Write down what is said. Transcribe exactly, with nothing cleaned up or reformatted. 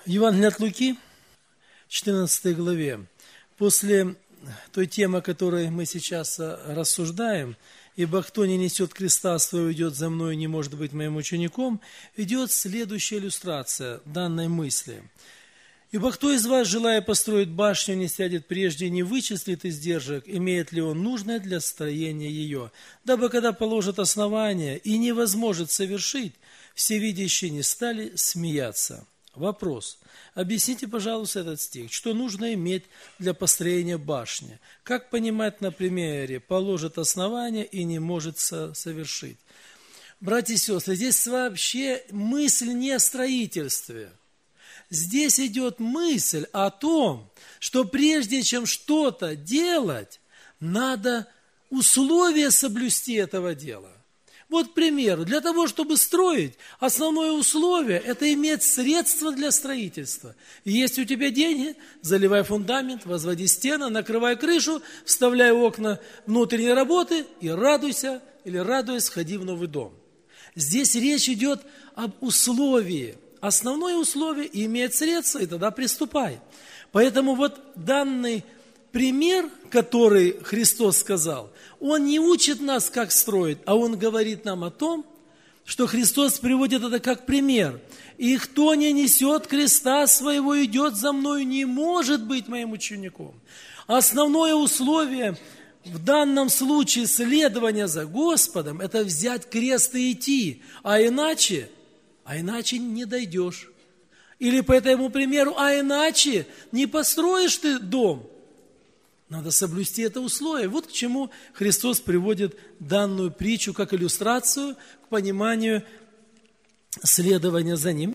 Евангелие от Луки, четырнадцатой главе, после той темы, о которой мы сейчас рассуждаем, «Ибо кто не несет креста своего, идет за мною, не может быть моим учеником», идет следующая иллюстрация данной мысли. «Ибо кто из вас, желая построить башню, не сядет прежде, не вычислит издержек, имеет ли он нужное для строения ее, дабы, когда положит основание и не возможет совершить, всевидящие не стали смеяться». Вопрос. Объясните, пожалуйста, этот стих. Что нужно иметь для построения башни? Как понимать на примере «положит основание и не может совершить»? Братья и сестры, здесь вообще мысль не о строительстве. Здесь идет мысль о том, что прежде чем что-то делать, надо условия соблюсти этого дела. Вот, к примеру, для того, чтобы строить, основное условие – это иметь средства для строительства. Есть у тебя деньги, заливай фундамент, возводи стены, накрывай крышу, вставляй окна внутренней работы и радуйся, или радуясь, ходи в новый дом. Здесь речь идет об условии. Основное условие – иметь средства, и тогда приступай. Поэтому вот данный пример, который Христос сказал, Он не учит нас, как строить, а Он говорит нам о том, что Христос приводит это как пример. «И кто не несет креста своего, идет за мною, не может быть моим учеником». Основное условие в данном случае следования за Господом – это взять крест и идти, а иначе, а иначе не дойдешь. Или по этому примеру, а иначе не построишь ты дом. Надо соблюсти это условие. Вот к чему Христос приводит данную притчу как иллюстрацию к пониманию следования за Ним.